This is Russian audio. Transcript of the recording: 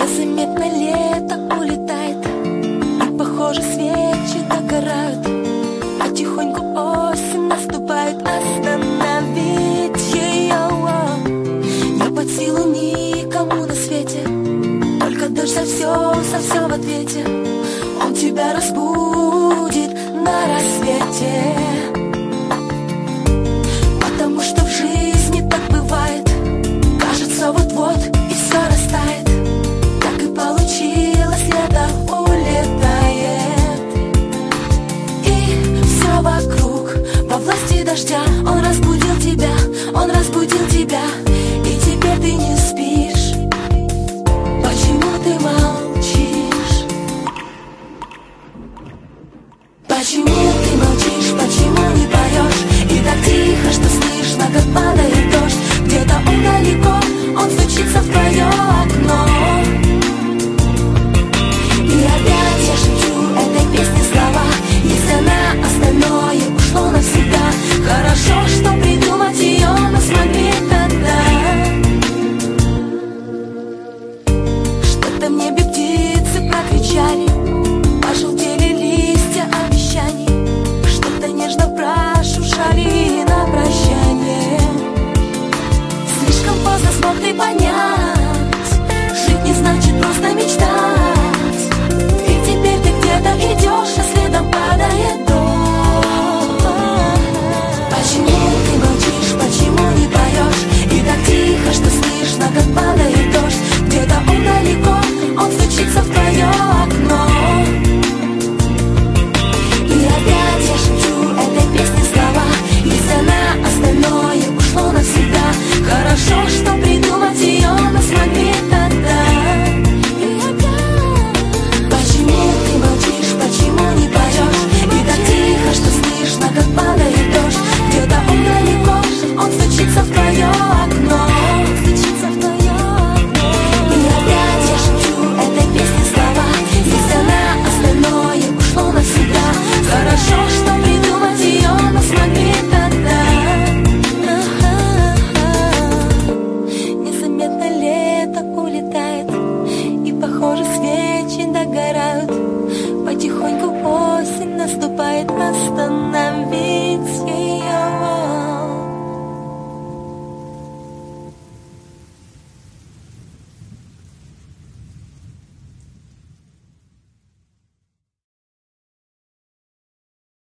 Незаметно лето улетает, и, похоже, свечи догорают. Потихоньку осень наступает, остановить ее не под силу никому на свете. Только дождь за все в ответе. Он тебя разбудит на рассвете. Потому что в жизни так бывает. Кажется, вот-вот и все растает. Так и получилось, лето улетает. И все вокруг во власти дождя. Он разбудил тебя, он разбудил тебя. И теперь ты не спишь. Почему ты молчишь? Почему ты молчишь, почему не поешь? И так тихо, что слышно, как падает дождь. Где-то он далеко, он стучится в твое окно. И опять я шепчу этой песне слова. Если она остальное ушло навсегда, хорошо, что придумать ее мы смогли тогда. Что-то в небе птицы прокричали, пожелтели листья обещаний. Что-то нежно прошуршали на прощание. Слишком поздно смог ты понять, жить не значит просто мечтать. И теперь ты где-то идешь, а следом падает дождь. Почему ты молчишь, почему не поешь? И так тихо, что слышно, как падает дождь. Где-то он далеко, он стучится в твое окно. И опять я шепчу этой песне слова. Если она остальное ушло навсегда, хорошо, что придумать ее мы смогли тогда. И опять. Почему ты молчишь, почему не поешь? И так тихо, что слышно, как падает дождь. Где-то он далеко, он стучится в твое окно. Стучится в твое окно. И опять я шепчу этой песне слова. Если она остальное ушло навсегда, хорошо, что придумать ее мы смогли тогда. Незаметно лето улетает, и, похоже, свечи догорают. Потихоньку осень наступает, остановить